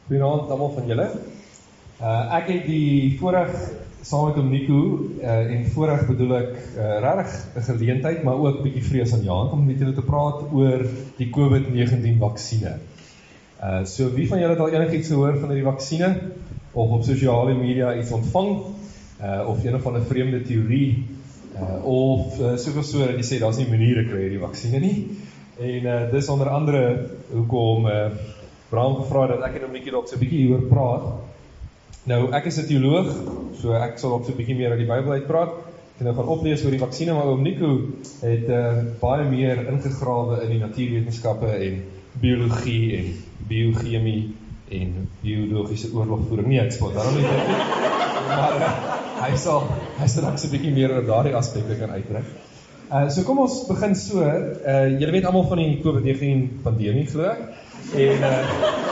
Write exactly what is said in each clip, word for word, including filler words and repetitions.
Goeienaand almal van julle. Uh, ek het die voorreg saam met hom Nico uh, en voorreg bedoel ek uh, regtig 'n geleentheid, maar ook bietjie vrees aan Jan om met julle te praat oor die COVID negentien vaksine. Uh, so wie van julle het al enigiets gehoor van die vaksine of op sosiale media iets ontvang uh, of een of ander vreemde teorie uh, of uh, soveel so dat jy sê daar's nie maniere kry die vaksine nie. En uh, dis onder andere hoekom uh, Bram gevra dat ek en hom netjie dalk so 'n bietjie hieroor praat. Nou, ek is 'n teoloog, so ek sal dalk so 'n bietjie meer uit die Bybel uit praat. Ek kan nou gaan oplees oor die vaksine, maar oom Nico het uh, baie meer ingegrawe in die natuurwetenskappe en biologie en biochemie en biologiese oorlogvoering. Nee, ek spot daarom nie. Maar uh, hy sal hy sal dalk so 'n bietjie meer oor daardie aspekte kan uitbrei. Uh, so kom ons begin so. Uh, julle weet almal van die COVID negentien pandemie glo. En uh,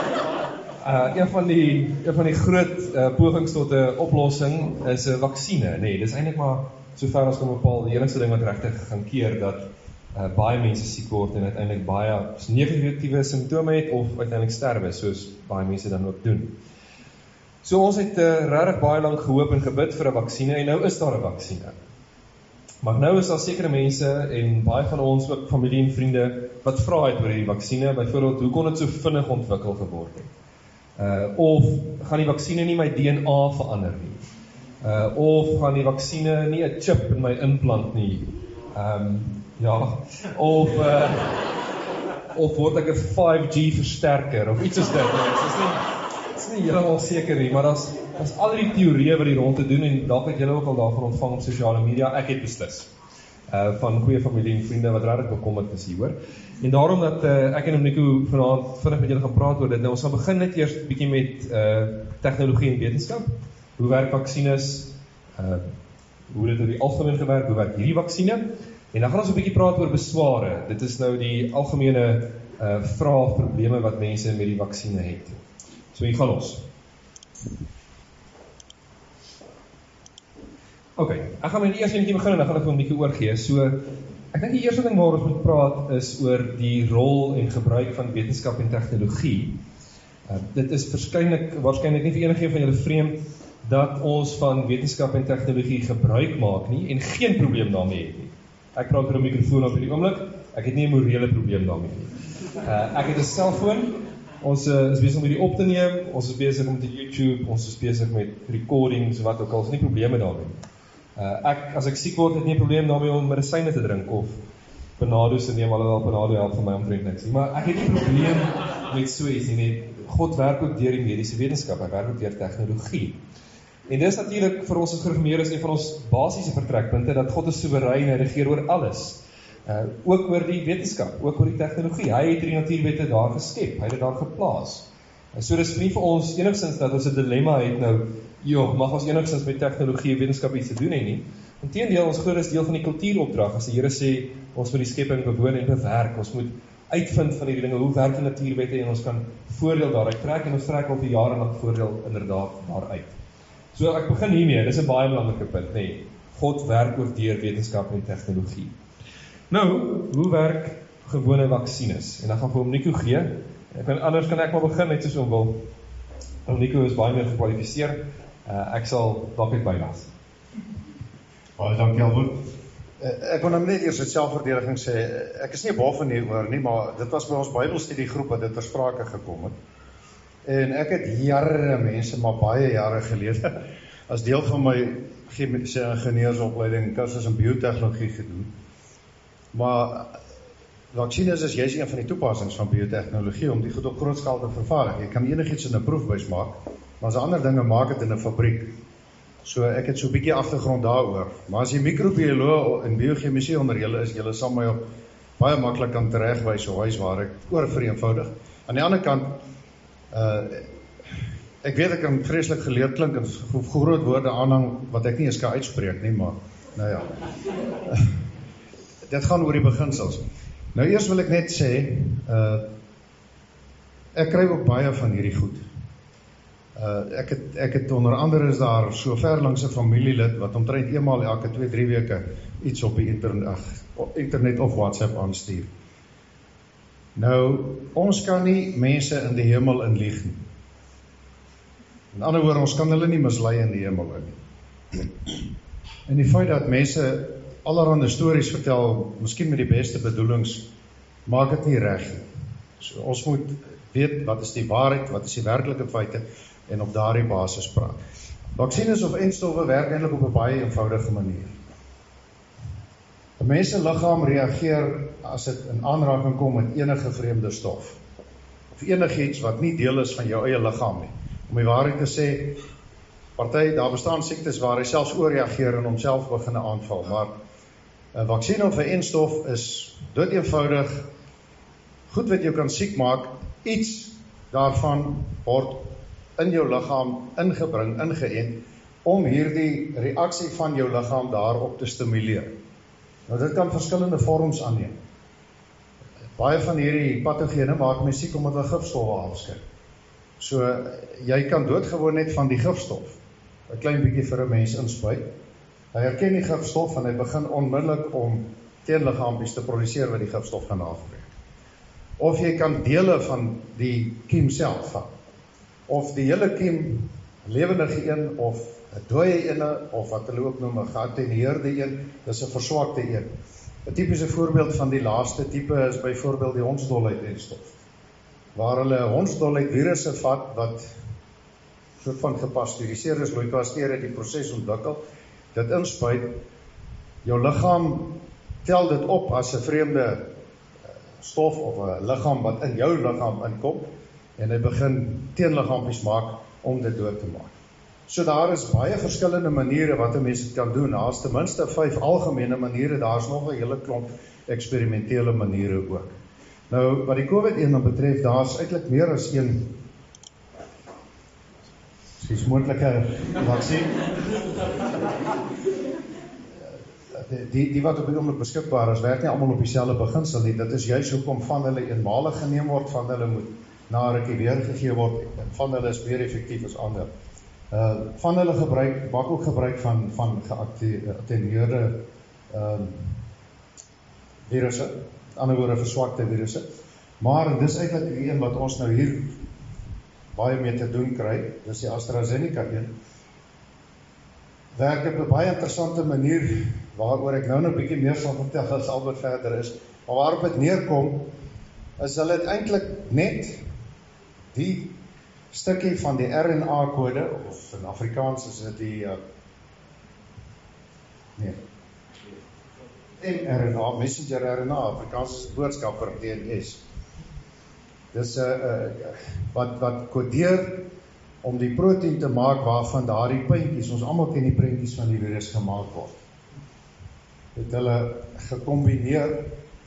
uh, een van die een van die groot uh, pogings tot 'n oplossing is 'n vaksine, nee, dis eintlik maar sover as kom bepaal die enigste ding wat regtig gaan keer dat uh, baie mense siek word en uiteindelik baie negatiewe simptome het of uiteindelik sterwe, soos baie mense dan ook doen. So ons het uh, regtig baie lank gehoop en gebid vir 'n vaksine en nou is daar 'n vaksine. Maar nou is daar sekere mense en baie van ons ook familie en vriende wat vra het oor die vaksine, byvoorbeeld hoe kon dit so vinnig ontwikkel geword het? Uh, of gaan die vaksine nie my D N A verander nie? Uh, of gaan die vaksine nie 'n chip in my implant nie? Um, ja, of uh, of word ek 'n vyf G versterker of iets soos dit. Dit is nie Dit is nie heeltemal seker nie, maar daar's daar's al die teorieë wat die rond te doen en dalk het julle ook al daarvan ontvang op sosiale media. Ek het beslis uh, van goeie familie en vriende wat regtig bekommerd is hieroor. En daarom dat uh, ek en Nico vanaand vinnig met julle gaan praat oor dit. Nou ons gaan begin net eers bietjie met uh, tegnologie en wetenskap. Hoe werk vaksines? Uh, hoe dit in die algemeen gewerk? Hoe werk hierdie vaksine? En dan gaan ons 'n bietjie praat oor besware. Dit is nou die algemene uh, vrae of probleme wat mense met die vaksine het. So hier gaan ons. Ok, ek gaan met die eerste enetjie begin en dan gaan ek vir Nico oorgee. So, ek dink die eerste ding waar ons moet praat is oor die rol en gebruik van wetenskap en tegnologie. Uh, dit is verskynlik, waarskynlik nie vir enige van julle vreemd dat ons van wetenskap en tegnologie gebruik maak nie en geen probleem daarmee het nie. Ek praat oor 'n mikrofoon op hierdie oomblik, ek het nie 'n morele probleem daarmee nie. Uh, ek het 'n selfoon. Ons uh, is besig om hierdie op te neem, ons is besig met YouTube, ons is besig met recordings, wat ook al, is nie probleme daarmee. Uh, ek, as ek siek word, het nie 'n probleem daarmee om medisyne te drink, of Panados te neem, alhoewel Panado help vir my omtrent niks. Maar ek het nie probleem met so iets nie, net God werk ook deur die mediese wetenskap, hy werk ook deur tegnologie. En dit is natuurlik vir ons as gereformeerdes een van ons basiese vertrekpunte, dat God is soewerein, hy regeer oor alles. Uh, ook oor die wetenskap, ook oor die tegnologie. Hy het die natuurwette daar geskep, hy het dit daar geplaas. Uh, so dis nie vir ons enigstens dat ons 'n dilemma het nou, joh, mag ons enigstens met tegnologie en wetenskap iets te doen hê nie. Inteendeel, ons glo dis deel van die kultuuropdrag, as die Here sê, ons moet die skepping bewoon en bewerk, ons moet uitvind van hierdie dinge, hoe werk die natuurwette en ons kan voordeel daaruit trek en ons trek al vir jare lank voordeel inderdaad daaruit. So ek begin hiermee, dis 'n baie belangrike punt, nee. God werk ook deur wetenskap en tegnologie. Nou, hoe werk gewone vaksines? En dan gaan ek vir hom Nico gee. Ek kan, anders kan ek maar begin net soos hom wil. Om Nico is baie meer gekwalifiseer. Uh, ek sal dalk net bylas. Baie dankie Albert. Uh, ek wil nou net eers uit selfverdediging sê, ek is nie baie van hieroor nie, maar dit was by ons Bybelstudiegroep wat dit ter sprake gekom het. En ek het jare mense, maar baie jare gelede, as deel van my chemische ingenieursopleiding, kursus in biotechnologie gedoen. Maar vaksines is juist een van die toepassings van biotechnologie om die goed op groot skaal te vervaardig. Jy kan enigiets in 'n proefbuis maak, maar as ander dinge maak dit in 'n fabriek. So ek het so 'n bietjie agtergrond daaroor. Maar as jy microbioloog en biochemie onder julle is, julle sal my op baie maklik kan teregwys hoe hy's waar ek oor vereenvoudig. Aan die ander kant, uh, ek weet ek kan vreeslik geleerd klink en groot woorde aanhang wat ek nie eens kan uitspreek nie, maar nou ja. Dit gaan oor die beginsels. Nou eers wil ek net sê, uh, ek kry ook baie van hierdie goed. Uh, ek, het, ek het onder andere is daar so ver langs 'n familielid wat omtrent eenmaal elke twee, drie weke iets op die internet, ach, op internet of WhatsApp aanstuur. Nou, ons kan nie mense in die hemel inlieg nie. In ander woorde, ons kan hulle nie mislei in die hemel nie. En die feit dat mense allerhande stories vertel, miskien met die beste bedoelings, maak dit nie reg nie. So, ons moet weet wat is die waarheid, wat is die werklike feite, en op daardie basis praat. Vaksines of enstowwe werk eintlik op 'n baie eenvoudige manier. 'n Mens se liggaam reageer as dit in aanraking kom met enige vreemde stof, of enigiets wat nie deel is van jou eie liggaam nie. Om die waarheid te sê, party, daar bestaan siektes waar hy selfs oorreageer en homself begin aanval, maar 'n vaksine of 'n enstof is dood eenvoudig, goed wat jou kan siek maak, iets daarvan word in jou liggaam ingebring, ingeënt, om hierdie reaksie van jou liggaam daarop te stimuleer. Nou dit kan verskillende vorms aanneem. Baie van hierdie patogene maak mens siek omdat hulle gifstowwe afskei. So, jy kan doodgewoon net van die gifstof 'n klein bietjie vir 'n mens inspuit. Hy herken die gifstof en hy begin onmiddellik om teenliggaampies te produseer wat die gifstof gaan afbreek. Of jy kan dele van die kiem self vat. Of die hele kiem, lewendige een, of 'n dooie ene, of wat hulle ook noem 'n geattenueerde een, dis 'n verswakte een. 'n Tipiese voorbeeld van die laaste tipe is byvoorbeeld die hondsdolheid-enstof, waar hulle hondsdolheid virusse vat wat soort van gepasteuriseerde is, Louis die proses ontwikkel, dit inspuit, jou liggaam tel dit op as 'n vreemde stof of 'n liggaam wat in jou liggaam inkom, en hy begin teenliggaampies maak om dit dood te maak. So daar is baie verskillende maniere wat 'n mens dit kan doen. Daar is ten minste vyf algemene maniere, daar is nog 'n hele klomp eksperimentele maniere ook. Nou, wat die COVID een betref, daar is eintlik meer as een dis moontlike vaksin. Die, die wat op die oomblik beskikbaar is, werk nie almal op dieselfde beginsel nie. Dit is juist hoekom van hulle eenmalig geneem word, van hulle moet na 'n rukkie weer gegee word, en van hulle is meer effektief as ander. Uh, van hulle gebruik, maak ook gebruik van, van geattenueerde uh, virusse, aan ander woorde verswakte virusse, maar dis eintlik die een wat ons nou hier baie mee te doen kry, dis die AstraZeneca een, werk op 'n baie interessante manier, waaroor ek nou nog 'n bietjie meer sal vertel as Albert verder is, maar waarop dit neerkom, is hulle het eintlik net die stukkie van die R N A-kode, of in Afrikaans is dit die uh, nee, mRNA, messenger R N A, Afrikaans is boodskapper, D N S. Dis uh, uh, wat, wat kodeer om die proteïen te maak waarvan daardie puntjies, ons almal ken die prentjies van die virus gemaak word. Het hulle gekombineer,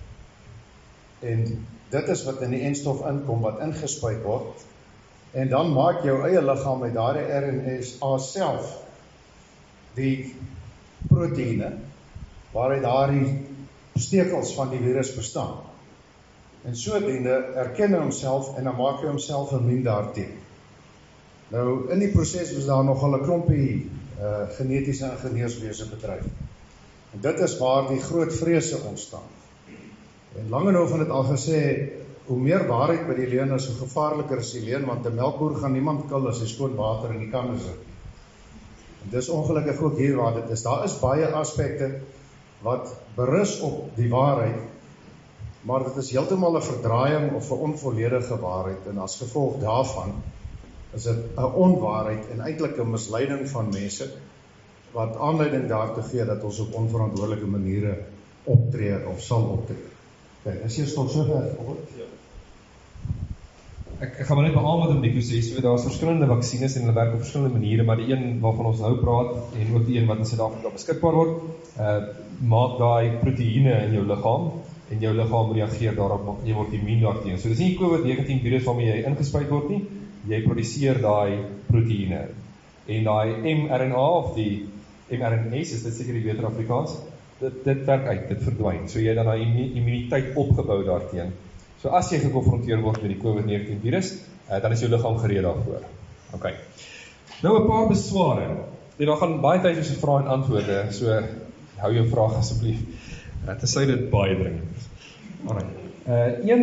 en dit is wat in die enstof inkom, wat ingespuit word, en dan maak jou eie liggaam met daardie R N A self die proteïene waaruit daardie stekels van die virus bestaan. En sodoende erken hy homself en dan maak hy homself immuun daarteen. Nou in die proses was daar nogal 'n klompie uh, genetiese ingenieurswese bedryf. En dit is waar die groot vrese ontstaan. En Langenhoven het dit al gesê, hoe meer waarheid by die leuen is, hoe gevaarliker is die leuen, want 'n melkboer gaan niemand kil as hy skoon water in die kan is. En dis ongelukkig ook hier waar dit is. Daar is baie aspekte wat berus op die waarheid, maar dit is heeltemal 'n verdraaiing of 'n onvolledige waarheid, en as gevolg daarvan is dit 'n onwaarheid en eintlik 'n misleiding van mense, wat aanleiding daartoe gee dat ons op onverantwoordelike maniere optree of sal optree. Okay, is hier tot sover? Ja. Ek, ek gaan maar net behaal wat Nico sê, so daar is verskillende vaksines en hulle werk op verskillende maniere, maar die een waarvan ons nou praat, en ook die een wat in Suid-Afrika beskikbaar word, uh, maak daai proteïene in jou liggaam, en jou liggaam reageer daarop, jy word immuun daarteen. So dis nie COVID negentien virus waarmee jy ingespuit word nie, jy produseer daai proteïene. En daai mRNA of die mRNA's, is dit seker die beter Afrikaans, dit, dit werk uit, dit verdwyn. So jy dan daai immuniteit opgebou daarteen. So as jy gekonfronteer word met die COVID negentien virus, uh, dan is jou liggaam gereed daarvoor. Ok. Nou 'n paar besware. En daar gaan baie tyd oor vrae en antwoorde, so hou jou vraag asseblief. Uh, Tensy dit baie dringend is. Alright. Uh, een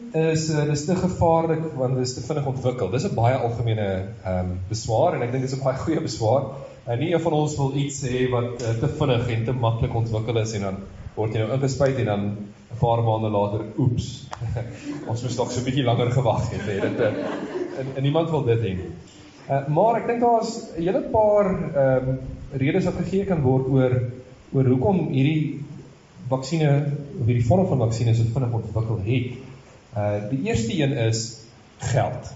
is, uh, dis te gevaarlik, want dis te vinnig ontwikkel. Dis 'n baie algemene um, beswaar, en ek dink dis 'n baie goeie beswaar. En nie een van ons wil iets hê wat uh, te vinnig en te maklik ontwikkel is, en dan word jy nou ingespuit, en dan 'n paar maande later, oeps, ons moes nog so 'n bietjie langer gewag het, hè, dit, uh, en, en niemand wil dit hê nie. Uh, maar ek dink daar is 'n hele paar um, redes wat gegee kan word oor, oor hoekom hierdie vaksine, of hierdie vorm van vaksine so vinnig ontwikkel het. Uh, die eerste een is geld.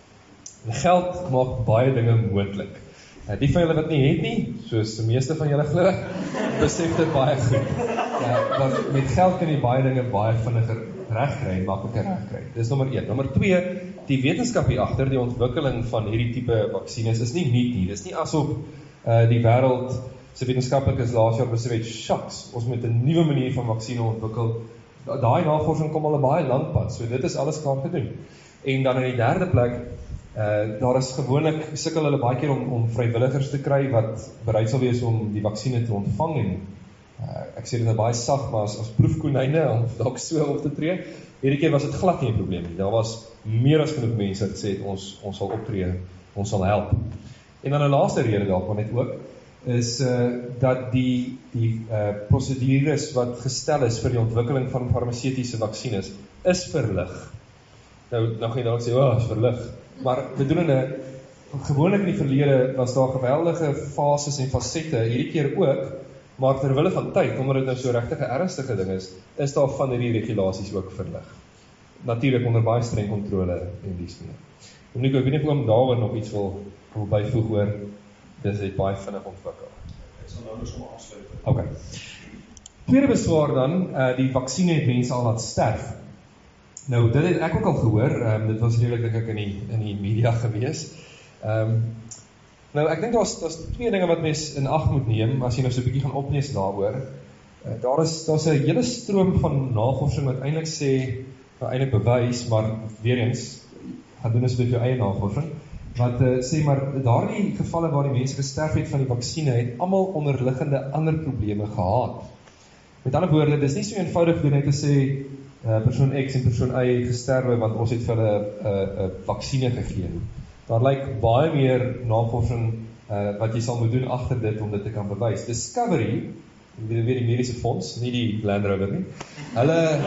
Geld maak baie dinge moontlik. Uh, die van julle wat nie het nie, soos die meeste van julle glo, besef dit baie goed. Uh, want met geld kan jy baie dinge baie vinniger regkry en makliker regkry. Dis nommer een. Nommer twee, die wetenskap hier agter, die ontwikkeling van hierdie tipe vaksines is nie nuut nie. Dis nie asof uh, die wêreld se wetenskaplikes laas jaar besef het, shucks, ons moet 'n nuwe manier van vaksine ontwikkel. Daai navorsing kom al 'n baie lank pad, so dit is alles klaar gedoen. En dan in die derde plek, uh, daar is gewoonlik, sukkel hulle baie keer om, om vrywilligers te kry wat bereid sal wees om die vaksine te ontvang, en uh, ek sê dit nou baie sag, maar as, as proefkonijne, om dalk so op te tree, hierdie keer was dit glad nie 'n probleem nie. Daar was meer as genoeg mense wat sê, ons, ons sal optree, ons sal help. En dan 'n laaste rede daarvan net ook, is uh, dat die, die uh, prosedures wat gestel is vir die ontwikkeling van farmaseutiese vaksines is verlig. Nou, nou gaan jy dalk sê, oh, is verlig. Maar bedoelende, gewoonlik in die verlede was daar geweldige fases en fasette, hierdie keer ook, maar terwille van tyd, omdat dit nou so regtig 'n ernstige ding is, is daar van hierdie regulasies ook verlig. Natuurlik onder baie streng kontrole en dies meer. En Nico, ek weet nie of oom daaroor nog iets wil, wil byvoeg oor, dis het baie vinnig ontwikkel. Ek sal nou dus om afsluit. Ok. Tweede beswaar dan, uh, die vaksine het mense al laat sterf. Nou, dit het ek ook al gehoor, um, dit was redelijk denk ek in die, in die media gewees. Um, nou, ek dink daar is, daar is twee dinge wat mens in ag moet neem, as jy nou so 'n bietjie gaan oplees daaroor. Uh, daar is, daar is 'n hele stroom van navorsing wat eintlik sê, wat eintlik bewys, maar weer eens, gaan doen asseblief jou eie navorsing, wat uh, sê maar, daardie gevalle waar die mense gesterf het van die vaksine, het almal onderliggende ander probleme gehad. Met ander woorde, dis nie so eenvoudig door net te sê, uh, persoon X en persoon Y gesterwe, want ons het vir hulle 'n uh, uh, vaksine gegee. Daar lyk baie meer navorsing uh, wat jy sal moet doen agter dit, om dit te kan bewys. Discovery, weer die mediese fonds, nie die Land Rover nie, hulle,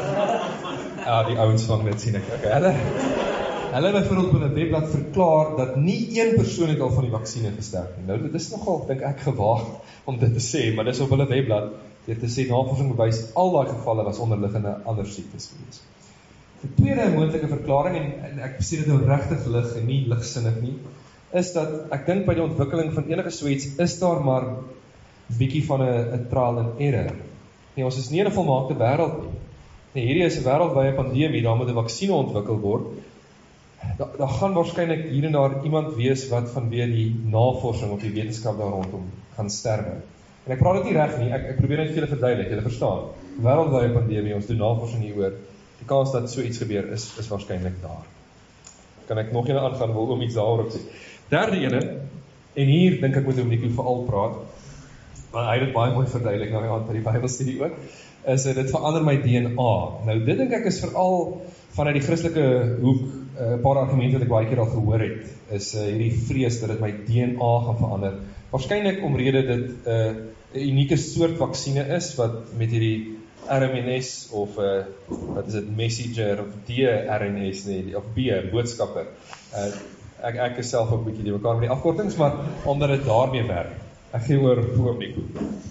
ja, die ouens vang dit sien ek, okay, hulle, Hulle byvoorbeeld op 'n webblad verklaar dat nie een persoon het al van die vaksine gesterf nie. Nou, dit is nogal, dink ek, gewaag om dit te sê, maar dis op hulle webblad, dit te sê, navorsing bewys, al daai gevalle was onderliggende ander siektes gewees. Die tweede moontlike verklaring, en, en ek sê dit nou regtig lig en nie ligsinnig nie, is dat ek dink by die ontwikkeling van enige soets is daar maar 'n bietjie van 'n trial and error. Nee, ons is nie in 'n volmaakte wêreld nie. Nee, hierdie is 'n wêreldwye pandemie, daar moet 'n vaksine ontwikkel word. Daar, daar gaan waarskynlik hier en daar iemand wees wat vanweë die navorsing of die wetenskap daar rondom gaan sterwe. En ek praat dit nie reg nie, ek, ek probeer net vir julle verduidelik, julle verstaan. Wêreldwye pandemie, ons doen navorsing hieroor. Die kans dat so iets gebeur is, is waarskynlik daar. Kan ek nog ene aangaan, wil om iets daaroor sê. Derde ene, en hier dink ek moet om Nico veral praat, want hy het dit baie mooi verduidelik na die aand by die Bybelstudie ook, is dit verander my D N A. Nou dit dink ek is veral vanuit die Christelike hoek, 'n uh, paar argumente wat ek baie keer al gehoor het, is uh, hierdie vrees dat dit my D N A gaan verander. Waarskynlik omrede dit 'n uh, unieke soort vaksine is, wat met hierdie R M N S of uh, wat is dit, messenger of D R N S nie, of B, boodskapper. Uh, ek, ek is self ook 'n bietjie die mekaar met die afkortings, maar omdat dit daarmee werk. Ek gee oor voor Nico.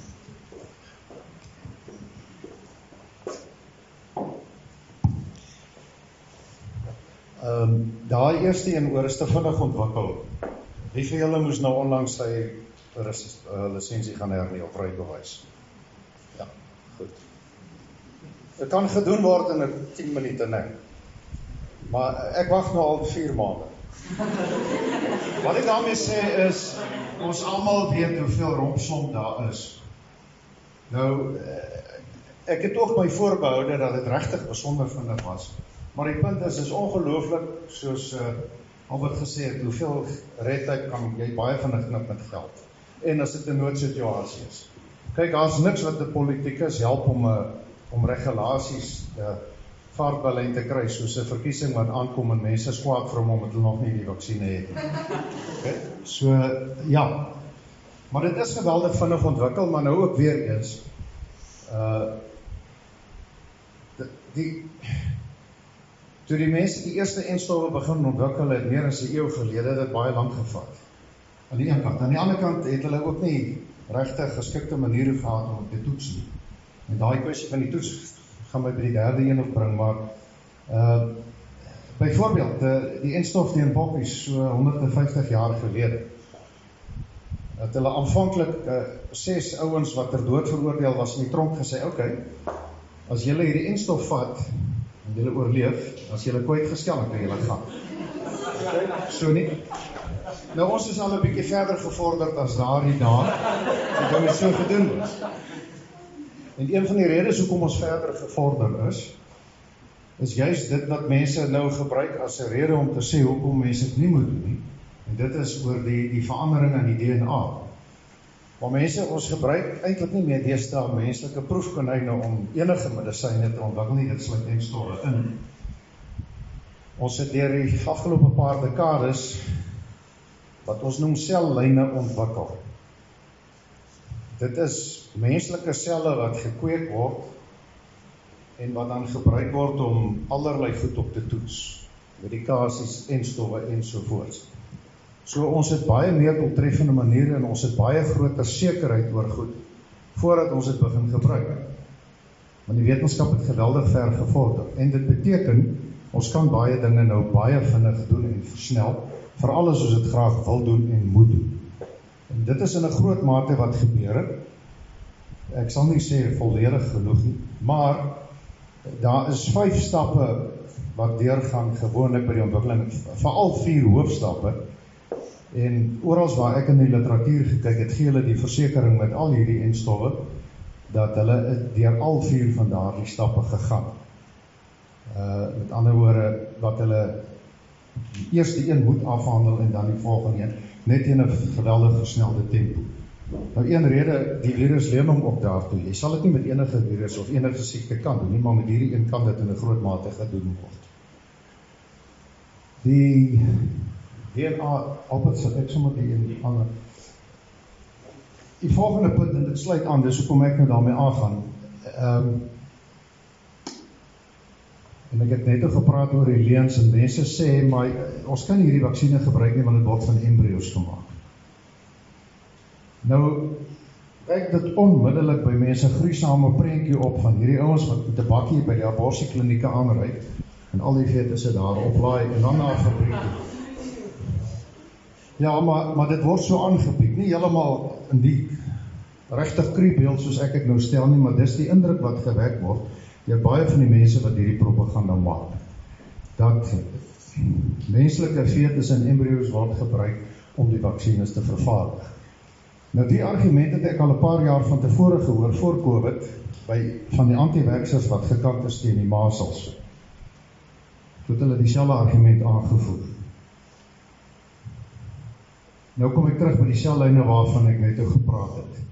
Ehm um, daai eerste een oor is te vinnig ontwikkel. Wie van julle moes nou onlangs sy uh, lisensie gaan hernie of rybewys? Ja, goed. Dit kan gedoen word in tien minute, nee. Maar ek wag nou al vier maande. Wat ek daarmee sê is, ons almal weet hoeveel rompsom daar is. Nou, ek het ook my voorbehoude dat dit regtig besonder vinnig was. Maar die punt is, is ongelooflik, soos uh, Albert gesê het, hoeveel redtyd kan jy baie vinnig knip met geld. En as dit 'n noodsituasie is. Kyk, daar is niks wat 'n politikus help om, uh, om regulasies te, vaartballen te kry, soos 'n verkiesing wat aankom en mense is kwaad vir hom omdat hulle nog nie die vaksine het. Okay? So, ja. Maar dit is geweldig vinnig ontwikkel, maar nou ook weer eens, uh, die, die, toe die mense die eerste enstowwe begin ontwikkel het, meer as 'n eeu gelede, het dit baie lank gevat. Aan die ene kant. Aan die ander kant het hulle ook nie regtig geskikte maniere gehad om te toets nie. En daai kwessie van die toets gaan my by die derde een opbring, maar uh, byvoorbeeld, uh, die enstof teen bokkies so honderdvyftig jaar gelede, het hulle aanvanklik uh, ses ouens wat ter dood veroordeel was in die tronk gesê, oké, okay, as julle hierdie enstof vat, en julle oorleef, as julle kwyt gestel, dan kan julle gaan. So nie. Nou ons is al 'n bietjie verder gevorderd as daardie dae, en dit het so gedoen was. En een van die redes hoekom ons verder gevorder is, is juist dit wat mense nou gebruik as 'n rede om te sê hoekom mense dit nie moet doen nie. En dit is oor die, die verandering in die D N A. Maar mense, ons gebruik eintlik nie meer deesdae menslike proefkonyne om enige medisyne te ontwikkel nie, dit sluit enstowwe in. Ons het deur die afgelope paar dekades wat ons noem sellyne ontwikkel. Dit is menslike selle wat gekweek word en wat dan gebruik word om allerlei goed op te toets, medikasies, enstowwe ensovoorts. So ons het baie meer doeltreffende maniere en ons het baie groter sekerheid oor goed voordat ons dit begin gebruik. Want die wetenskap het geweldig ver gevorder en dit beteken ons kan baie dinge nou baie vinnig doen en versnel, veral as ons dit graag wil doen en moet doen. En dit is in 'n groot mate wat gebeur het. Ek sal nie sê volledig genoeg nie, maar daar is vyf stappe wat deurgaan gewoonlik by die ontwikkeling, veral vier hoofstappe. En orals waar ek in die literatuur gekyk het, gee hulle die versekering met al hierdie enstowwe, dat hulle deur al vier van daardie stappe gegaan. Uh, met ander woorde, wat hulle die eerste een moet afhandel en dan die volgende een, net in 'n geweldig versnelde tempo. Nou een rede, die virus leer hom ook daartoe. Jy sal dit nie met enige virus of enige siekte kan doen nie, maar met hierdie een kan dit in 'n groot mate gedoen word. Die D N A, altyd sal ek sommer die een ander. Die volgende punt, en dit sluit aan, dis hoekom ek nou daarmee aangaan. Um, en ek het net al gepraat oor die leens, en mense sê, maar ons kan hierdie vaksine gebruik nie, want het word van embryos gemaak. Nou, kyk dit onmiddellik by mense gruisame prentjie op van hierdie ouens wat met 'n bakkie by die abortieklinieke aanry en al die fetusse daar oplaai en dan na 'n fabriek toe. Ja, maar maar dit word so aangebied, nie heeltemal in die regtig kriepbeeld soos ek dit nou stel nie, maar dis die indruk wat gewek word deur baie van die mense wat hierdie propaganda maak. Dat menslike fetusse en embryos word gebruik om die vaksines te vervaardig. Nou die argument het ek al 'n paar jaar van tevore gehoor voor COVID by van die anti-vaxxers wat gekant is teen die masels. Toe het hulle dieselfde argument aangevoer. Nou kom ek terug by die sellyne waarvan ek net oor gepraat het.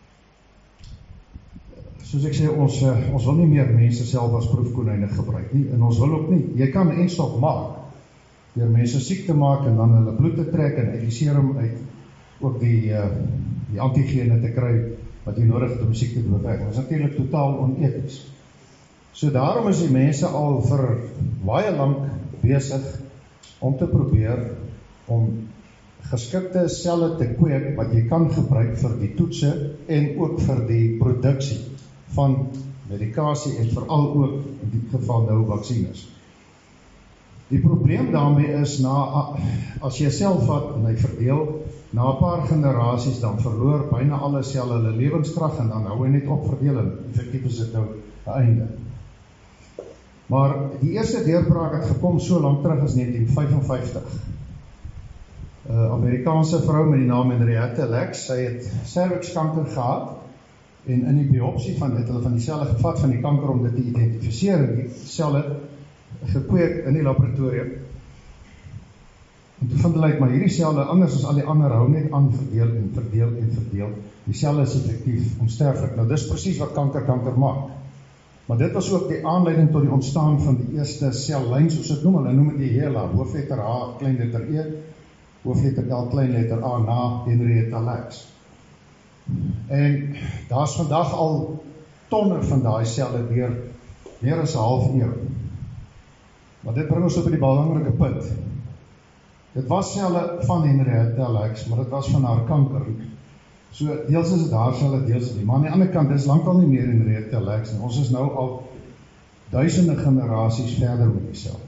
Soos ek sê, ons ons wil nie meer mense self as proefkonyne gebruik nie en ons wil ook nie. Jy kan 'n enstof maak deur mense siek te maak en dan hulle bloed te trek en uit die serum uit ook die, uh, die antigene te kry wat jy nodig het om siek te beperk. Dit is natuurlik totaal oneties. So daarom is die mense al vir baie lank besig om te probeer om geskikte selle te kweek wat jy kan gebruik vir die toetse en ook vir die produksie van medikasie en veral ook in die geval nou vaksines. Die probleem daarmee is, na, as jy self vat en hy verdeel, na 'n paar generasies dan verloor byna alle selle hulle lewenskrag en dan hou hy net op verdeel en effektief is dit nou 'n einde. Maar die eerste deurbraak het gekom so lank terug as negentien vyfenvyftig. 'n uh, Amerikaanse vrou met die naam Henriette Lacks, sy het cervixkanker gehad en in die biopsie van dit, hulle van die selle gevat van die kanker om dit te identifiseer en die selle gekweek in die laboratorium. En toe vind hulle uit, maar hierdie selle, anders as al die ander, hou net aan verdeel en verdeel en verdeel. Die selle is effektief onsterflik. Nou dis presies wat kanker kanker maak. Maar dit was ook die aanleiding tot die ontstaan van die eerste sellyn, soos ek noem, hulle noem dit die HeLa, hoofletter H, kleinletter E, hoofletter L, kleinletter A, na Henrietta Lacks. En daar is vandag al tonne van daai selle deur meer as 'n half eeu. Maar dit bring ons op by die belangrike punt. Dit was selle van Henrietta Lacks, maar dit was van haar kanker. So, deels is dit haar selle, deels is die. Maar aan die ander kant, dit is lang al nie meer Henrietta Lacks nie. Ons is nou al duisende generasies verder met die sel.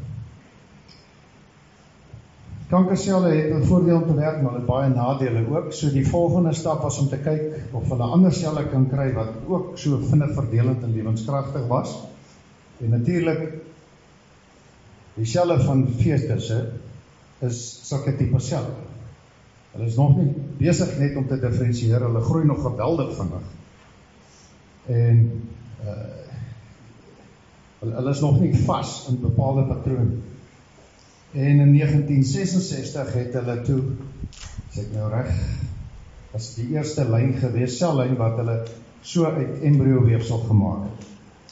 Kankerselle het 'n voordeel om te werk, maar het baie nadele ook. So die volgende stap was om te kyk of hulle ander selle kan kry wat ook so vinnig verdelend en lewenskragtig was. En natuurlik, die selle van fetusse is sulke tipe selle. Hulle is nog nie besig net om te differensieer, hulle groei nog geweldig vinnig. En uh, hulle, hulle is nog nie vas in bepaalde patrone. En in negentien sesensestig het hulle toe, as ek nou reg, was die eerste lyn gewees, sellyn wat hulle so uit embryoweefsel gemaak het.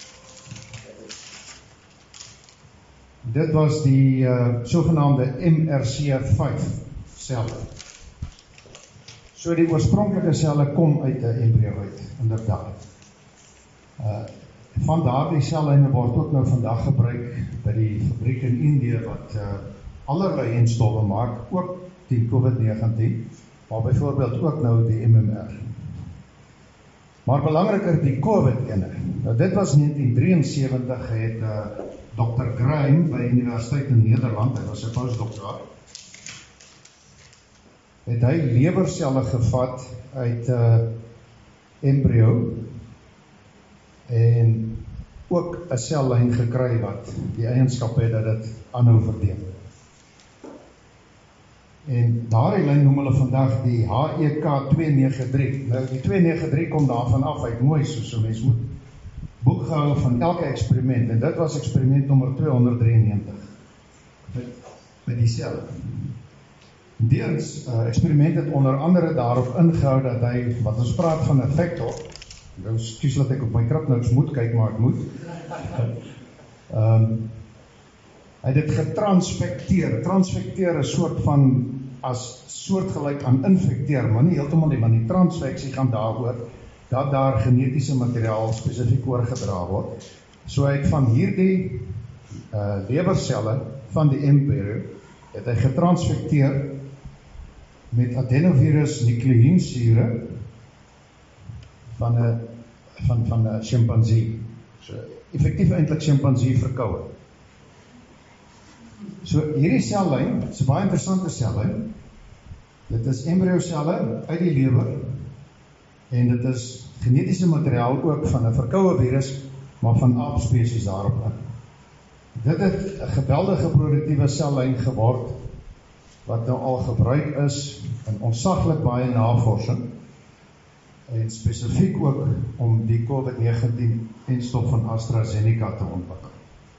Dit was die uh, sogenaamde M R C vyf selle. So die oorspronklike selle kom uit 'n embryo uit, inderdaad. Uh, van daardie sellyne word ook nou vandag gebruik by die fabriek in Indië wat uh, allerlei enstowwe maak, ook die COVID negentien, maar byvoorbeeld ook nou die M M R. Maar belangriker die COVID ene. Nou dit was negentien drieënsewentig het uh, dokter Graham by die Universiteit in Nederland, hy was 'n postdokter, het hy lewerselle gevat uit 'n uh, embryo en ook 'n sellyn gekry wat die eienskap het dat dit aanhou verdeel. En daardie lyn noem hulle vandag die H E K twee nege drie. Nou die twee nege drie kom daarvan af uit mooi, soos 'n mens moet boek gehou van elke eksperiment, en dit was eksperiment nommer tweehonderddrieënnegentig met, met die selle. Deens uh, eksperiment het onder andere daarop ingehou dat hy, wat ons praat van 'n vector, nou skuis laat ek op my kripnotes moet kyk, maar ek moet. Um, hy het dit getransfekteer. Transfekteer is soort van, as soortgelyk aan infekteer, maar nie heeltemal nie, want die transfeksie gaan daaroor, dat daar genetiese materiaal spesifiek oorgedra word. So hy het van hierdie uh, lewerselle van die embryo, het hy getransfekteer met adenovirus nukleïnsure van 'n van van 'n chimpansee. So effektief eintlik chimpansee verkoue. So hierdie sellyn, is 'n baie interessante sellyn. Dit is embryo selle uit die lewer en dit is genetiese materiaal ook van 'n verkoue virus, maar van aapspesies daarop in. Dit het 'n geweldige produktiewe sellyn geword wat nou al gebruik is in ontsaglik baie navorsing en spesifiek ook om die COVID negentien enstof van AstraZeneca te ontwikkel.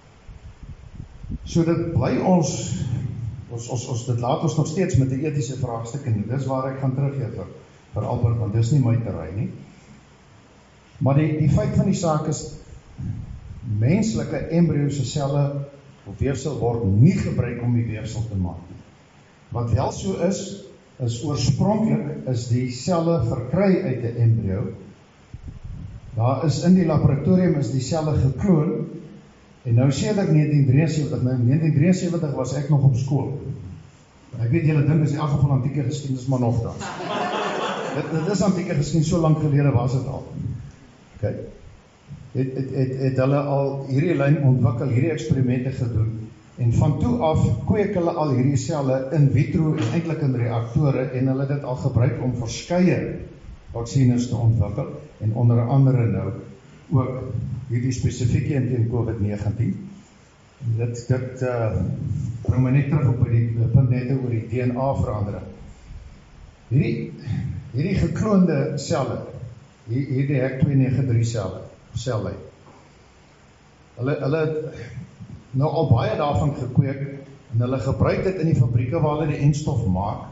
So dit bly ons, ons, ons, ons dit laat ons nog steeds met die etiese vraagstukke nie. Dis waar ek gaan teruggee vir, vir Albert, want dis nie my terrein nie. Maar die, die feit van die saak is, menslike embryose selle of weefsel word nie gebruik om die weefsel te maak. Wat wel so is, is oorspronklik is die selle verkry uit 'n embryo. Daar is in die laboratorium is die selle gekloon, en nou sedert negentien drieënsewentig, nou negentien drieënsewentig was ek nog op skool. Ek weet julle dink is in elk geval antieke geskiedenis, maar nog dan. dit, dit is antieke geskiedenis, so lank gelede was dit al. Okay. Het, het, het, het hulle al hierdie lyn ontwikkel, hierdie eksperimente gedoen, en van toe af kweek hulle al hierdie selle in vitro en eintlik in reaktore, en hulle dit al gebruik om verskeie vaksines te ontwikkel, en onder andere nou ook hierdie spesifieke een teen COVID negentien. Dit, dit uh, bring my net terug op by die punt net oor die D N A verandering. Hierdie, hierdie gekloonde selle, hierdie H E K twee nege drie selle, selle, hulle, hulle nou al baie daarvan gekweek, en hulle gebruik dit in die fabrieke waar hulle die enstof maak,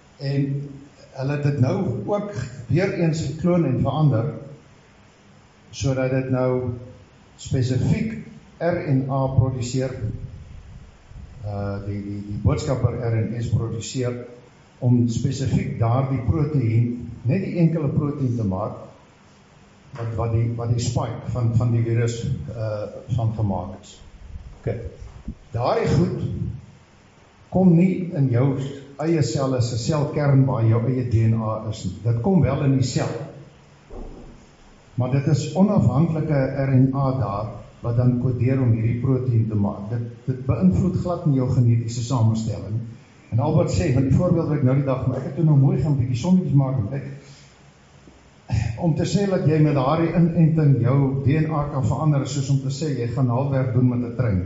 en hulle dit nou ook weer eens gekloon en verander, sodat dit nou spesifiek R N A produseer, uh, die, die, die boodskapper R N S produseer, om spesifiek daardie proteïen, net die enkele proteïen te maak, wat, wat, die, wat die spike van, van die virus uh, van gemaak is. Okay. Daardie goed kom nie in jou eie selle, se selkern waar jou eie D N A is nie. Dit kom wel in die sel. Maar dit is onafhanklike R N A daar, wat dan kodeer om hierdie proteïen te maak. Dit, dit beïnvloed glad in jou genetiese samenstelling. En Albert sê, van die voorbeeld wat ek nou die dag, maar ek het toen nou mooi gaan bietjie sommetjies maak, ek, om te sê dat jy met daardie inenting jou D N A kan verander, soos om te sê, jy gaan halfwerk doen met 'n trein.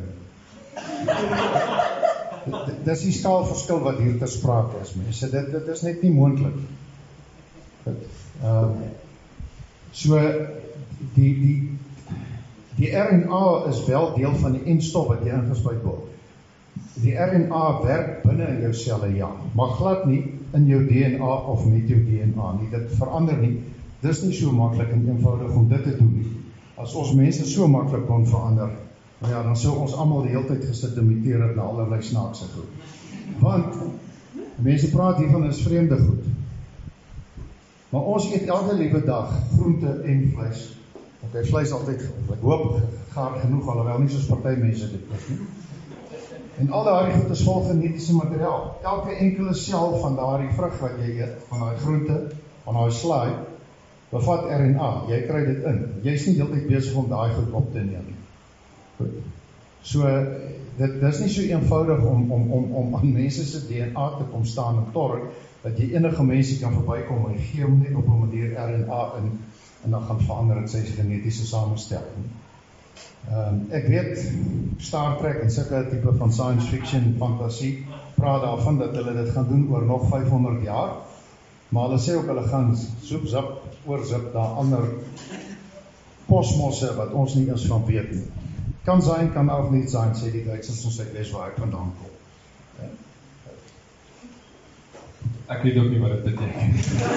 Dis die skaalverskil wat hier ter sprake is, mense. Dit, dit is net nie moontlik. Uh, so, die, die, die R N A is wel deel van die enstof wat jy ingespuit word. Die R N A werk binne in jou selle, ja, maar glad nie in jou D N A of met jou D N A nie. Dit verander nie. Dis nie so maklik en eenvoudig om dit te doen nie. As ons mense so maklik kon verander, nou ja, dan sou ons almal die hele tyd gesit en muteer het na allerlei snaakse goed. Want, mense praat hiervan is vreemde goed. Maar ons eet elke liewe dag groente en vleis. Ok, vleis altyd, ek hoop, gaar genoeg, alhoewel nie soos party mense dit is nie. En al daardie goed is vol genetiese materiaal. Elke enkele sel van daardie vrug wat jy eet, van daardie groente, van daardie slaai, bevat R N A, jy kry dit in. Jy is nie heeltyd besig om daai goed op te neem. Goed. So, dit, dit is nie so eenvoudig om, om, om, om aan mense se D N A te kom staan en tork, dat jy enige mense kan verbykom en gee hom net op 'n manier R N A in, en dan gaan verander in sy genetiese samenstelling. Um, ek weet, Star Trek en sulke tipe van science fiction, fantasie, praat daarvan dat hulle dit gaan doen oor nog vyfhonderd jaar, maar hulle sê ook, hulle gaan soep, zip, oorzip, daar ander kosmosse wat ons nie eens van weet nie. Kan zijn, kan ook niet zijn, sê die Duitsers, ons ek weet waar ek vandaan kom. Ja. Ek weet ook nie wat dit beteken.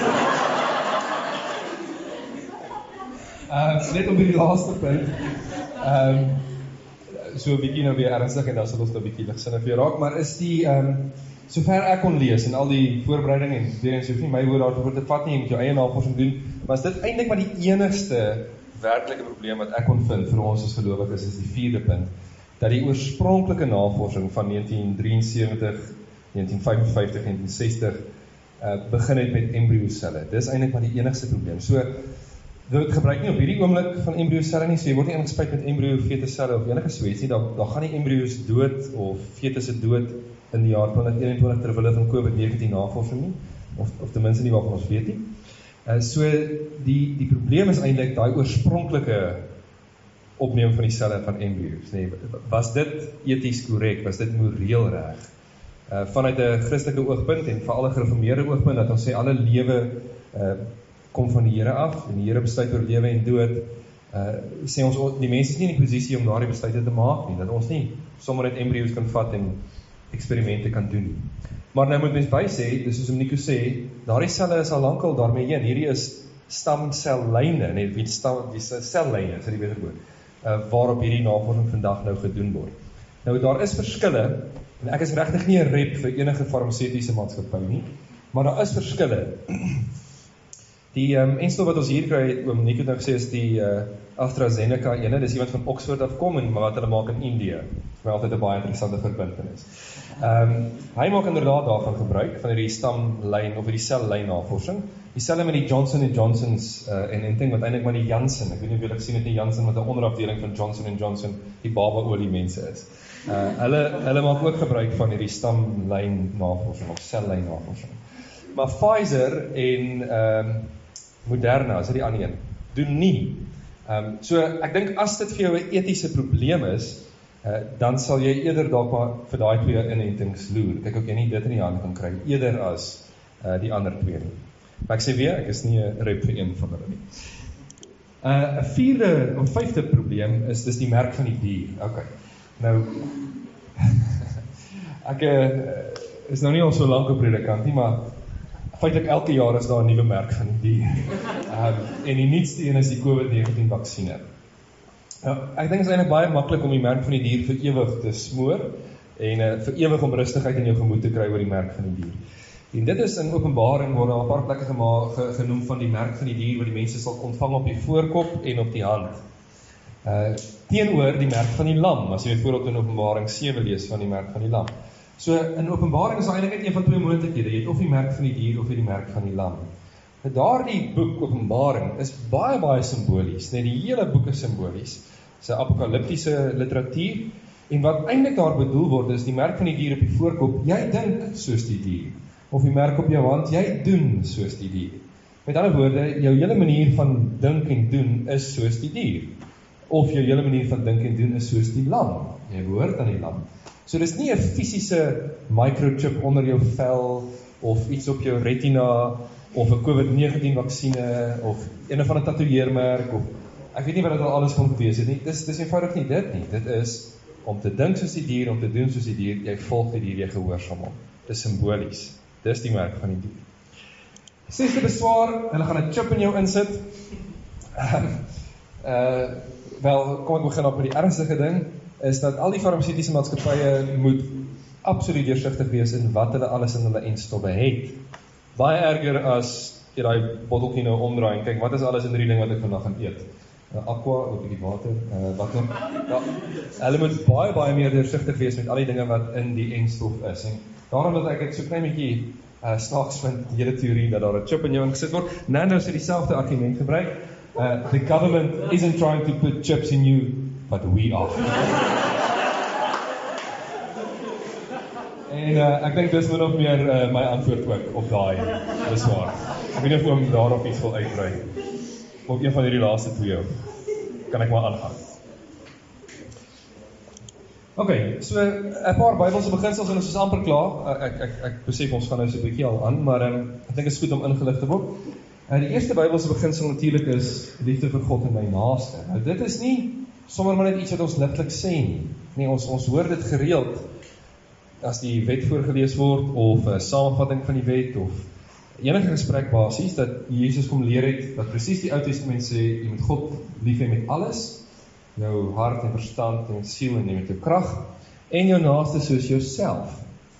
uh, net om die laaste punt, um, so 'n bietjie nou weer ernstig en dan sal ons nou 'n bietjie ligsinnig weer raak, maar is die, um, sover ek kon lees en al die voorbereiding en weer eens, hoef nie my woord daarvoor te vat nie, jy moet jou eie navorsing doen, maar is dit eintlik maar die enigste werklike probleem wat ek kon vind vir ons as gelowiges is die vierde punt, dat die oorspronklike navorsing van negentien drieënsewentig, negentien vyfenvyftig, negentien sestig uh, begin het met embrioselle. Dis eintlik maar die enigste probleem. So, dit gebruik nie op hierdie oomblik van embrioselle nie, so jy word nie ingespuit met embryo fetuscelle of enige soets nie, daar, daar gaan nie embryos dood of fetusse dood in die jaar twintig eenentwintig terwille van COVID negentien navorsing nie, of, of ten minste nie waarvan ons weet nie. Uh, so, die, die probleem is eintlik die oorspronklike opneem van die selle van embryos. Nee, was dit eties korrek? Was dit moreel reg? Uh, vanuit 'n Christelike oogpunt en veral 'n gereformeerde oogpunt, dat ons sê alle lewe uh, kom van die Here af, en die Here besluit oor lewe en dood, uh, sê ons, die mense is nie in die posisie om daardie besluite te maak nie, dat ons nie sommer net embryos kan vat en eksperimente kan doen. Maar nou moet mens by sê, dis soos om Nico sê, daardie selle is al lankal daarmee heen, hierdie is stamcellyne, nee, die, stam, die cellyne, is dit die beter woord, uh, waarop hierdie navorsing vandag nou gedoen word. Nou, daar is verskille, en ek is regtig nie 'n rep vir enige farmaseutiese maatskappy nie, maar daar is verskille. Die um, enstof wat ons hier kry, oom Nico het nou gesê, is die uh, AstraZeneca ene, dis iemand van Oxford afkom, en wat hulle maak in Indië. Dit is my altyd 'n baie interessante verbintenis. Um, hy maak inderdaad daarvan gebruik, van hierdie stamlyn, of hierdie cellyn navorsing. Die selle met die Johnson en Johnson's uh, en en ding wat eintlik maar die Janssen, ek weet nie of julle gesien het die Janssen, wat 'n onderafdeling van Johnson en Johnson, die baba-olie mense is. Uh, hulle, hulle maak ook gebruik van hierdie stamlyn navorsing, of cellyn navorsing. Maar Pfizer en um, Moderna, is dit die ander een, doen nie. Um, so ek dink as dit vir jou 'n etiese probleem is, uh, dan sal jy eerder dalk maar vir daai twee inentings loer. Kyk of jy nie dit in die hand kan kry, eerder as uh, die ander twee nie. Maar ek sê weer, ek is nie 'n rep vir een van hulle nie. 'n uh, vierde of vyfde probleem is dis die merk van die dier. Okay. Nou ek uh, is nou nie al so lank op predikant nie, maar feitlik elke jaar is daar 'n nuwe merk van die dier. Um, en die nuutste een is die COVID negentien vaksine. Nou, ek dink dit is eintlik baie maklik om die merk van die dier vir ewig te smoor en uh, vir ewig om rustigheid in jou gemoed te kry oor die merk van die dier. En dit is in Openbaring word daar 'n paar plekke gema- ge, genoem van die merk van die dier wat die mense sal ontvang op die voorkop en op die hand. Uh, teenoor die merk van die lam, as jy byvoorbeeld in Openbaring sewe lees van die merk van die lam. So in Openbaring is eintlik net een van twee moontlikhede. Jy het of die merk van die dier of die merk van die lam. Nou daardie boek Openbaring is baie baie simbolies. Net die hele boek is simbolies. Dit is 'n apokaliptiese literatuur en wat eintlik daar bedoel word is die merk van die dier op die voorkop. Jy dink soos die dier. Of die merk op jou hand, jy doen soos die dier. Met ander woorde, jou hele manier van dink en doen is soos die dier. Of jou hele manier van dink en doen is soos die lam. Jy behoort aan die lam. So dis nie 'n fisiese microchip onder jou vel, of iets op jou retina, of 'n COVID negentien vaksine, of een van 'n tatoeëermerk, of ek weet nie wat dit al alles kon gewees het nie. Dis, dis eenvoudig nie dit nie. Dit is om te dink soos die dier, om te doen soos die dier, jy volg die dier, jy gehoorsaam hom. Dis simbolies. Dis die merk van die dier. Sesde beswaar, hulle gaan 'n chip in jou insit. Um, uh, wel, kom ek begin op met die ernstige ding, is dat al die farmaseutiese maatskappye moet absoluut deursigtig wees in wat hulle alles in hulle enstowwe het. Baie erger as jy daai botteltjie nou omdraai en kyk, wat is alles in hierdie ding wat ek vandag gaan eet? Uh, aqua, of 'n bietjie water, uh, wat nog? Ja, hulle moet baie, baie meer deursigtig wees met al die dinge wat in die enstof is. En daarom dat ek dit so klein bietjie uh, snaaks vind, die hele teorie dat daar 'n chip in jou ingesit word. Nando sê dieselfde argument gebruik. Uh, the government isn't trying to put chips in you, but we are. En uh, ek dink dis min of meer uh, my antwoord ook op daai beswaar. Ek weet nie of oom daarop iets wil uitbrei. Of een van hierdie laaste twee ook. Kan ek maar aangaan. Ok, so 'n paar Bybelse beginsels en ons is amper klaar. Ek ek ek besef ons gaan nou so 'n bietjie al aan, maar um, ek dink dit is goed om ingelig te word. Uh, die eerste Bybelse beginsel natuurlik is liefde vir God en my naaste. Nou dit is nie sommer maar net iets wat ons ligtelik sê nie. Nee, ons ons hoor dit gereeld as die wet voorgelees word of 'n samevatting van die wet of enige gesprek basies dat Jesus kom leer het dat presies die Ou Testament sê jy moet God lief hê met alles, jou hart en verstand en siel en met jou krag en jou naaste soos jouself.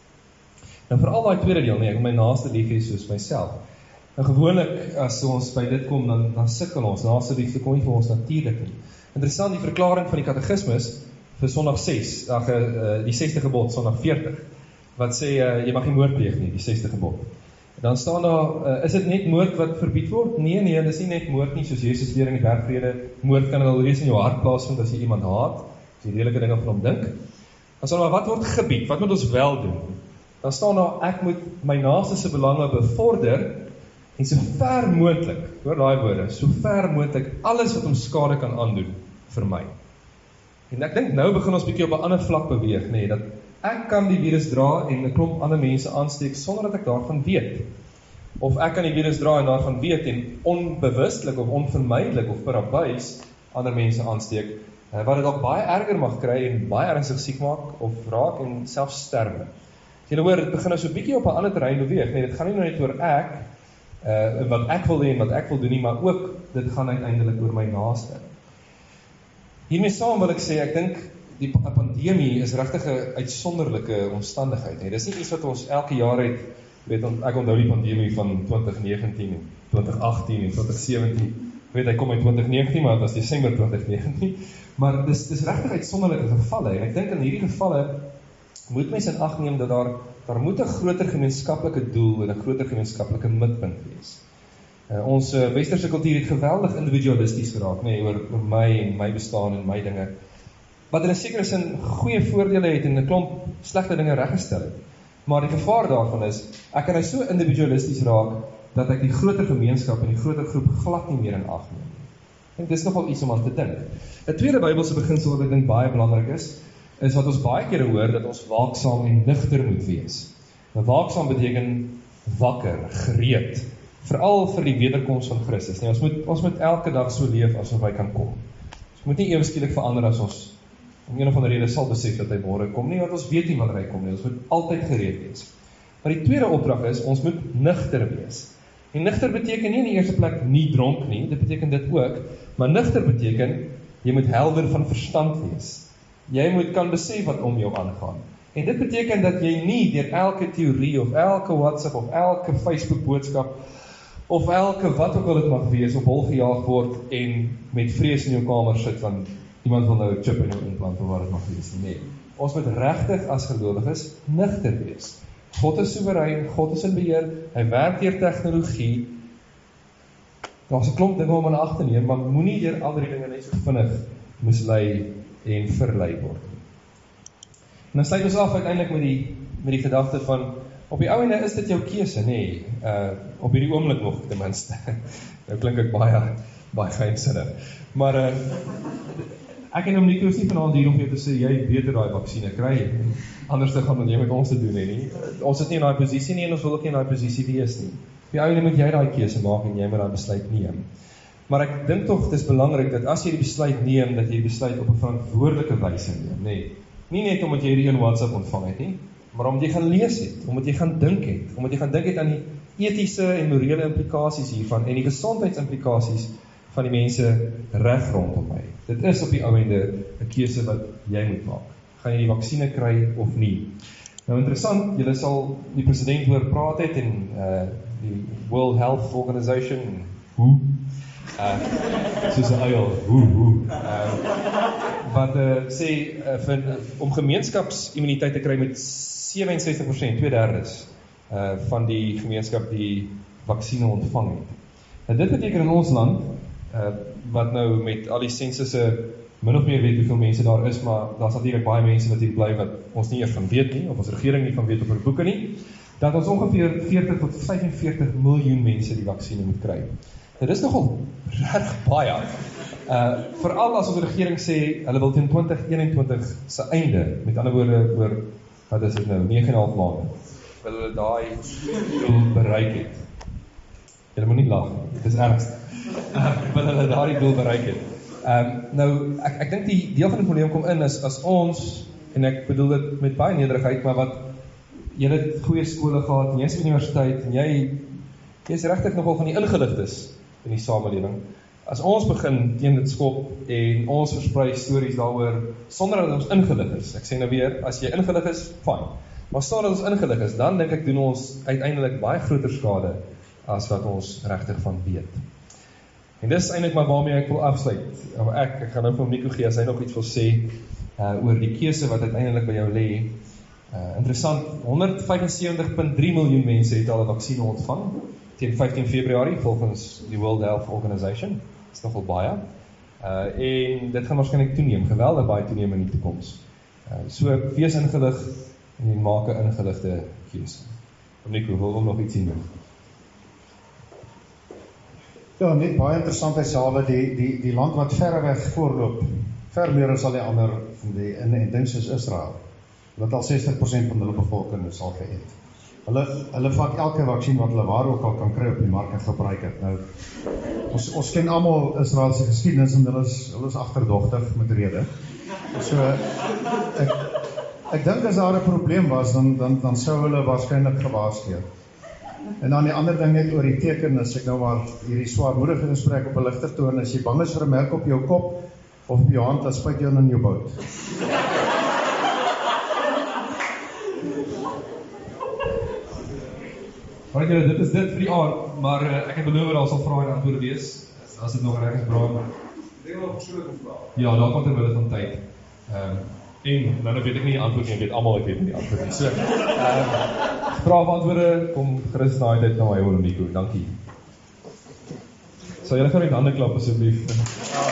Nou veral daai tweede deel, nee, ek wil my naaste lief hê soos myself. Nou gewoonlik as ons by dit kom dan dan sukkel ons. Naaste liefde kom nie vir ons natuurlik nie. Interessant, die verklaring van die katekismus vir Sondag ses, ag uh, die sesde gebod, Sondag veertig, wat sê uh, jy mag nie moord pleeg nie, die sesde gebod. Dan staan daar, uh, is dit net moord wat verbied word? Nee, nee, dis nie net moord nie, soos Jesus leer in die bergvrede. Moord kan alreeds in jou hart plaasvind as jy iemand haat, as jy lelike dinge van hom dink. Dan staan daar, wat word gebied? Wat moet ons wel doen? Dan staan daar, ek moet my naaste se belange bevorder en so ver moontlik, hoor daai woorde, so ver moontlik alles wat hom skade kan aandoen vir my. En ek dink nou begin ons bietjie op 'n ander vlak beweeg, nee, dat ek kan die virus dra en 'n klomp ander mense aansteek sonder dat ek daarvan weet. Of ek kan die virus dra en daarvan weet en onbewustelik of onvermydelik of per abuis ander mense aansteek, wat dit dalk baie erger mag kry en baie ernstig siek maak of raak en selfs sterwe. Julle hoor, dit begin nou so bietjie op 'n ander terrein beweeg, nee, dit gaan nie nou net oor ek, uh, wat ek wil hê en wat ek wil doen nie, maar ook, dit gaan uiteindelik oor my naaste. Hiermee saam wil ek sê, ek dink die pandemie is regtig 'n uitsonderlike omstandigheid. Dit is nie iets wat ons elke jaar het, weet ek onthou die pandemie van twintig negentien en twintig agttien en twintig sewentien. Weet hy kom in twintig negentien, maar dit was Desember twintig negentien. Maar dis dis regtig uitsonderlike gevalle en ek dink in hierdie gevalle moet mense in ag neem dat daar daar moet 'n groter gemeenskaplike doel en 'n groter gemeenskaplike mikpunt wees. Uh, ons uh, westerse kultuur het geweldig individualisties geraak, nee, oor, oor my en my bestaan en my dinge, wat in 'n sekere sin goeie voordele het en 'n klomp slegte dinge reggestel het. Maar die gevaar daarvan is, ek kan nou so individualisties raak, dat ek die groter gemeenskap en die groter groep glad nie meer in ag neem. Ek dink dis nogal iets om aan te dink. 'n Tweede Bybelse beginsel wat ek dink baie belangrik is, is wat ons baie kere hoor, dat ons waaksaam en nugter moet wees. Nou, waaksaam beteken wakker, gereed, veral vir die wederkoms van Christus. Nee, ons moet ons moet elke dag so leef asof hy kan kom. Ons moet nie ewe skielik verander as ons om een of ander rede sal besef dat hy môre kom nie, want ons weet nie wanneer hy kom nie. Ons moet altyd gereed wees. Maar die tweede opdrag is, ons moet nugter wees. En nugter beteken nie in die eerste plek nie dronk nie, dit beteken dit ook, maar nugter beteken, jy moet helder van verstand wees. Jy moet kan besef wat om jou aangaan. En dit beteken dat jy nie deur elke teorie, of elke WhatsApp, of elke Facebook boodskap, of elke wat ook al dit mag wees, op hol gejaag word, en met vrees in jou kamer sit, van iemand wil nou 'n chip in jou implant, of wat dit mag wees nie. Nee. Ons moet regtig as gelowiges nugter wees. God is soewerein, God is in beheer, hy werk deur tegnologie. Daar's 'n klomp dinge om aan ag te neem, maar moenie deur al die dinge net so vinnig mislei en verlei word. En dan sluit ons af uiteindelik met die met die gedagte van op die ou ende is dit jou keuse, nê? Nee, uh op hierdie oomblik nog ten minste. Nou klink ek baie baie geheimsinnig. Maar uh ek en hom Nico is nie vanaand hier om vir jou te sê jy beter daai vaksine kry. Anders te gaan dan jy met ons te doen hè nie. Ons is nie in daai posisie nie en ons wil ook nie in daai posisie wees nie. Op die ou ende moet jy daai keuse maak en jy moet daai besluit neem. Maar ek dink tog dis belangrik dat as jy die besluit neem, dat jy die besluit op 'n verantwoordelike wyse neem, nê. Nie net omdat jy hierdie een WhatsApp ontvang het nie, maar omdat jy gaan lees het, omdat jy gaan dink het, omdat jy gaan dink het aan die etiese en morele implikasies hiervan en die gesondheidsimplikasies van die mense reg rondom my. Dit is op die ou ende 'n keuse wat jy moet maak. Gaan jy die vaksine kry of nie? Nou interessant, julle sal die president hoor praat het en uh, die World Health Organization, hoe? Uh, soos 'n uil, hoe, hoe. Uh, wat uh, sê, uh, vir, om gemeenskapsimmuniteit te kry met sewe en sestig persent, twee derdes uh, van die gemeenskap die vaksine ontvang het. En dit beteken in ons land, uh, wat nou met al die sensusse min of meer weet hoeveel mense daar is, maar daar's natuurlik baie mense wat hier bly wat ons nie eers van weet nie, of ons regering nie van weet op haar boeke nie, dat ons ongeveer veertig tot vyf en veertig miljoen mense die vaksine moet kry. Dit is nogal reg baie. Uh, Veral as ons regering sê, hulle wil teen twintig eenentwintig se einde, met ander woorde oor, wat is dit nou, nege en 'n half maande, wil hulle daai doel bereik het. Julle moet nie lag, dit is ergst. Uh, wil hulle daai doel bereik het. Um, nou, ek, ek dink die deel van die probleem kom in is, as ons, en ek bedoel dit met baie nederigheid, maar wat, jy het goeie skole gehad, en jy is universiteit, en jy, jy is regtig nogal van die ingeligtes in die samelewing. As ons begin teen dit skop, en ons versprei stories daaroor, sonder dat ons ingelig is, ek sê nou weer, as jy ingelig is, fine, maar sonder dat ons ingelig is, dan dink ek doen ons uiteindelik baie groter skade, as wat ons regtig van weet. En dis eintlik maar waarmee ek wil afsluit. Ek, ek gaan nou vir Nico gee, as hy nog iets wil sê, uh, oor die keuse wat uiteindelik by jou lê. Uh, interessant, honderd vyf en sewentig komma drie miljoen mense het al 'n vaksine ontvang, teen vyftien Februarie, volgens die World Health Organization. Dit is nogal baie. Uh, en dit gaan waarskynlik toeneem, geweldig baie toeneem in die toekoms. Uh, so, wees ingelig, en maak 'n ingeligte keuse. Nico, wil hom nog iets sien doen? Ja, net baie interessantheid, die, die, die land wat verreweg voorloop, ver meer as al die ander van die inentings soos Israel, wat al sestig persent van hulle bevolking is al geënt. Hulle, hulle vat elke vaksien wat hulle waar ook al kan kry op die mark en gebruik het. Nou, ons, ons ken almal Israel se geskiedenis en hulle is, hulle is agterdogtig met rede. So, ek, ek dink as daar 'n probleem was, dan, dan, dan sou hulle waarskynlik gewaarsku het. En dan die ander ding net oor die teken, as ek nou maar hierdie swaarmoedige gesprek op 'n ligter toon, as jy bang is vir 'n merk op jou kop, of op jou hand, dan spuit jy in jou bout. Maar julle, dit is dit vir die aand, maar uh, ek het beloof daar sal vrae en antwoorde wees, as, as dit nog reg is, bra. Ek wil persoonlike vrae. Ja, daar kom terwille van tyd. Um, en, nou weet ek nie die antwoord nie, ek weet almal ek weet nie die antwoord nie. So, um, vrae of antwoorde, kom gerus na dit na my Nico, dankie. Sal julle vir my hande klap asseblief?